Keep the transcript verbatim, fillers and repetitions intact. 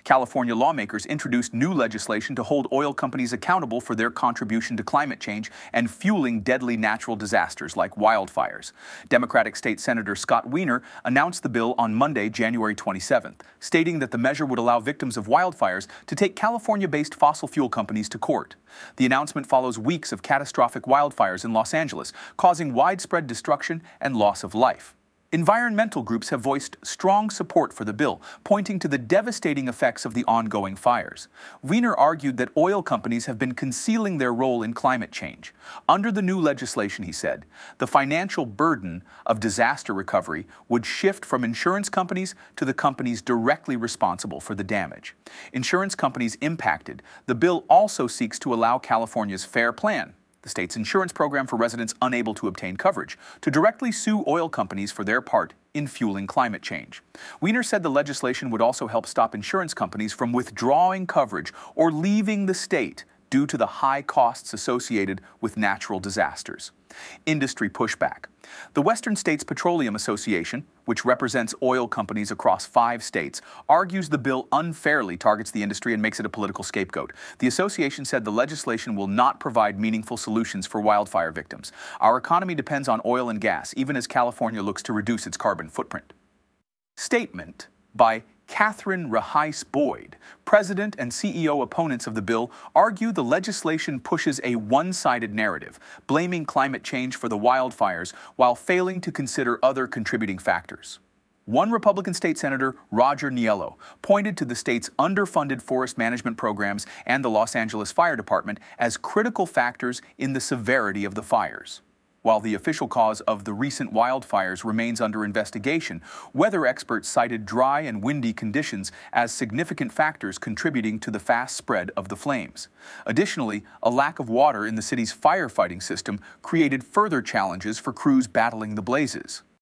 California lawmakers introduced new legislation to hold oil companies accountable for their contribution to climate change and fueling deadly natural disasters like wildfires. Democratic State Senator Scott Wiener announced the bill on Monday, January twenty-seventh, stating that the measure would allow victims of wildfires to take California-based fossil fuel companies to court. The announcement follows weeks of catastrophic wildfires in Los Angeles, causing widespread destruction and loss of life. Environmental groups have voiced strong support for the bill, pointing to the devastating effects of the ongoing fires. Wiener argued that oil companies have been concealing their role in climate change. Under the new legislation, he said, the financial burden of disaster recovery would shift from insurance companies to the companies directly responsible for the damage. Insurance companies impacted. The bill also seeks to allow California's FAIR Plan, the state's insurance program for residents unable to obtain coverage, to directly sue oil companies for their part in fueling climate change. Wiener said the legislation would also help stop insurance companies from withdrawing coverage or leaving the state due to the high costs associated with natural disasters. Industry pushback. The Western States Petroleum Association, which represents oil companies across five states, argues the bill unfairly targets the industry and makes it a political scapegoat. The association said the legislation will not provide meaningful solutions for wildfire victims. Our economy depends on oil and gas, even as California looks to reduce its carbon footprint. Statement by Catherine Rahais Boyd. President and C E O opponents of the bill argue the legislation pushes a one-sided narrative, blaming climate change for the wildfires while failing to consider other contributing factors. One Republican state senator, Roger Niello, pointed to the state's underfunded forest management programs and the Los Angeles Fire Department as critical factors in the severity of the fires. While the official cause of the recent wildfires remains under investigation, weather experts cited dry and windy conditions as significant factors contributing to the fast spread of the flames. Additionally, a lack of water in the city's firefighting system created further challenges for crews battling the blazes.